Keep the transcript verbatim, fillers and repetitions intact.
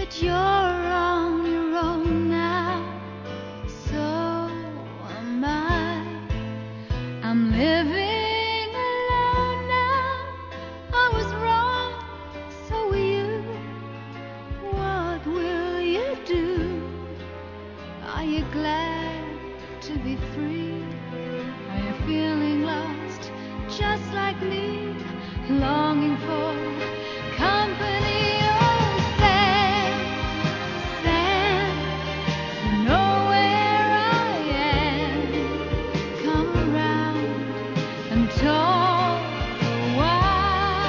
But you're on your own now, so am I. I'm living alone now. I was wrong, so were you. What will you do? Are you glad to be free? Are you feeling lost, just like me, longing for